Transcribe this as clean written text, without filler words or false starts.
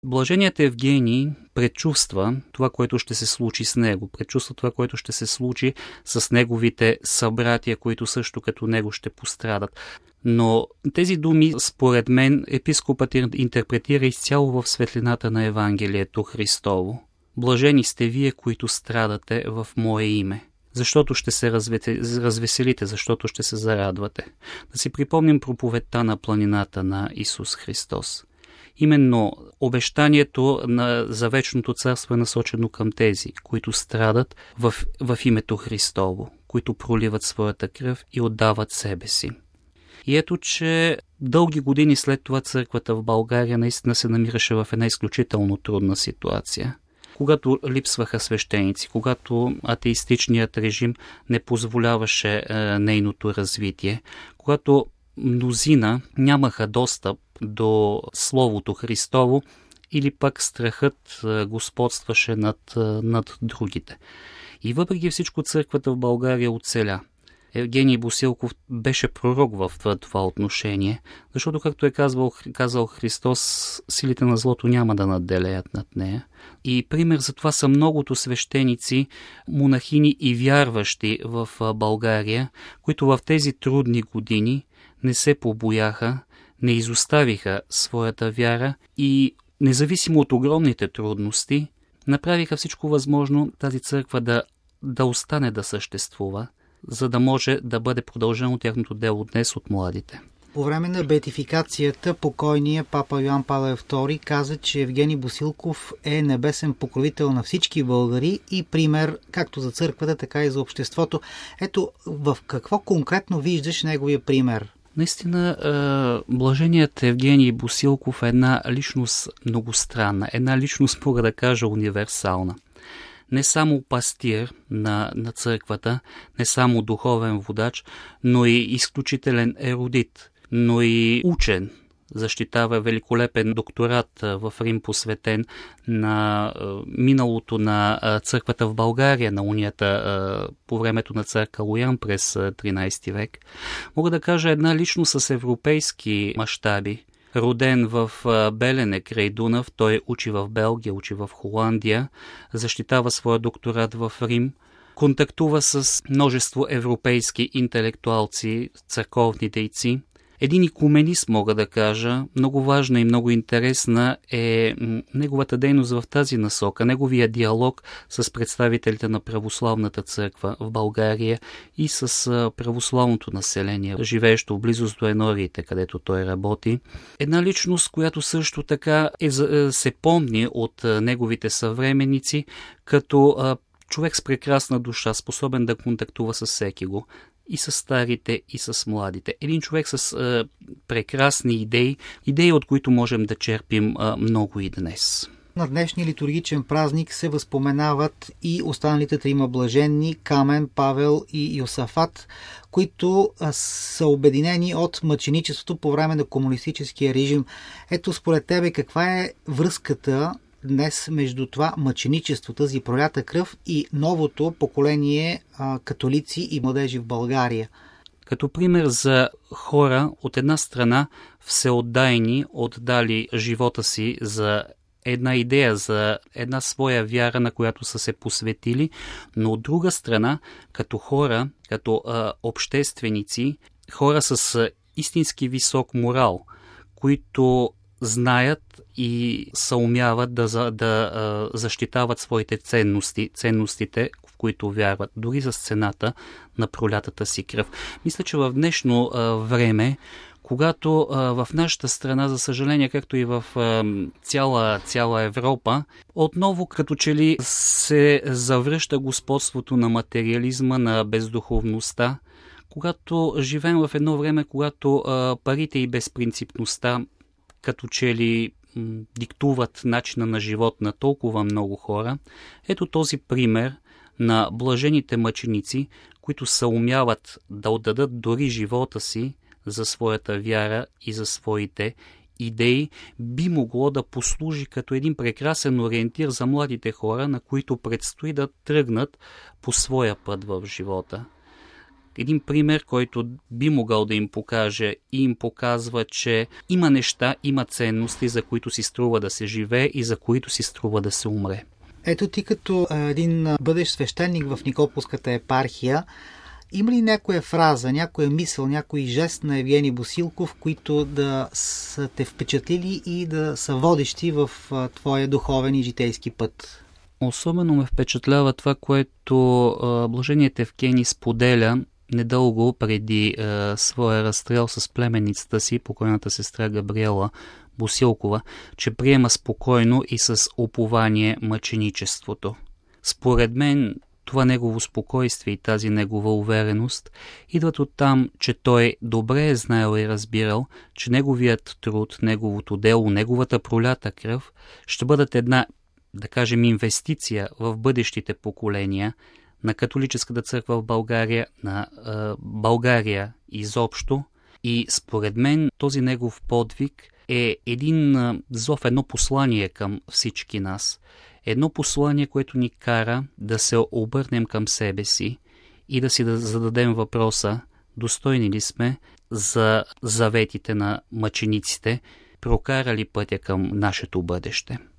Блаженият Евгений предчувства това, което ще се случи с него, предчувства това, което ще се случи с неговите събратия, които също като него ще пострадат. Но тези думи, според мен, епископът интерпретира изцяло в светлината на Евангелието Христово. Блажени сте вие, които страдате в Мое име, защото ще се развеселите, защото ще се зарадвате. Да си припомним проповедта на планината на Исус Христос. Именно обещанието за вечното царство е насочено към тези, които страдат в името Христово, които проливат своята кръв и отдават себе си. И ето, че дълги години след това църквата в България наистина се намираше в една изключително трудна ситуация. Когато липсваха свещеници, когато атеистичният режим не позволяваше нейното развитие, когато мнозина нямаха достъп до Словото Христово или пък страхът господстваше над другите. И въпреки всичко църквата в България оцеля. Евгений Босилков беше пророк в това отношение, защото, както е казал Христос, силите на злото няма да надделеят над нея. И пример за това са многото свещеници, монахини и вярващи в България, които в тези трудни години не се побояха, не изоставиха своята вяра и, независимо от огромните трудности, направиха всичко възможно тази църква да остане да съществува, за да може да бъде продължено тяхното дело днес от младите. По време на беатификацията покойния папа Йоан Павел II каза, че Евгений Босилков е небесен покровител на всички българи и пример както за църквата, така и за обществото. Ето, в какво конкретно виждаш неговия пример? Наистина, блаженият Евгений Босилков е една личност многостранна, една личност, мога да кажа, универсална. Не само пастир на църквата, не само духовен водач, но и изключителен ерудит, но и учен. Защитава великолепен докторат в Рим, посветен на миналото на църквата в България, на унията по времето на цар Калоян през 13 век. Мога да кажа една личност с европейски мащаби. Роден в Белене край Дунав, той учи в Белгия, учи в Холандия, защитава своя докторат в Рим, контактува с множество европейски интелектуалци, църковни дейци. Един икуменист, мога да кажа, много важна и много интересна е неговата дейност в тази насока, неговия диалог с представителите на православната църква в България и с православното население, живеещо в близост до енориите, където той работи. Една личност, която също така се помни от неговите съвременници, като човек с прекрасна душа, способен да контактува с всеки го. И с старите, и с младите. Един човек с прекрасни идеи, от които можем да черпим много и днес. На днешния литургичен празник се възпоменават и останалите трима блаженни Камен, Павел и Йосафат, които са обединени от мъченичеството по време на комунистическия режим. Ето, според тебе, каква е връзката днес между това мъченичество, тази пролята кръв и новото поколение католици и младежи в България? Като пример за хора, от една страна всеотдайни, отдали живота си за една идея, за една своя вяра, на която са се посветили, но от друга страна, като хора, като общественици, хора с истински висок морал, които знаят и съумяват да защитават своите ценностите, в които вярват, дори за цената на пролятата си кръв. Мисля, че в днешно време, когато в нашата страна, за съжаление, както и в цяла Европа, отново като че ли се завръща господството на материализма, на бездуховността, когато живеем в едно време, когато парите и безпринципността като че ли диктуват начина на живот на толкова много хора. Ето този пример на блажените мъченици, които съумяват да отдадат дори живота си за своята вяра и за своите идеи, би могло да послужи като един прекрасен ориентир за младите хора, на които предстои да тръгнат по своя път в живота. един пример, който би могъл да им покаже и им показва, че има неща, има ценности, за които си струва да се живее и за които си струва да се умре. Ето ти като един бъдещ свещеник в Никополската епархия, има ли някоя фраза, някоя мисъл, някой жест на Евгений Босилков, които да са те впечатлили и да са водещи в твоя духовен и житейски път? Особено ме впечатлява това, което блаженият Евгений споделя недълго преди своя разстрел с племенницата си, покойната сестра Габриела Босилкова, че приема спокойно и с упование мъченичеството. Според мен, това негово спокойствие и тази негова увереност идват от там, че той добре е знаел и разбирал, че неговият труд, неговото дело, неговата пролята кръв ще бъдат една, да кажем, инвестиция в бъдещите поколения на католическата църква в България, на България изобщо. И според мен този негов подвиг е един зов, едно послание към всички нас. Едно послание, което ни кара да се обърнем към себе си и да си зададем въпроса, достойни ли сме за заветите на мъчениците, прокарали пътя към нашето бъдеще.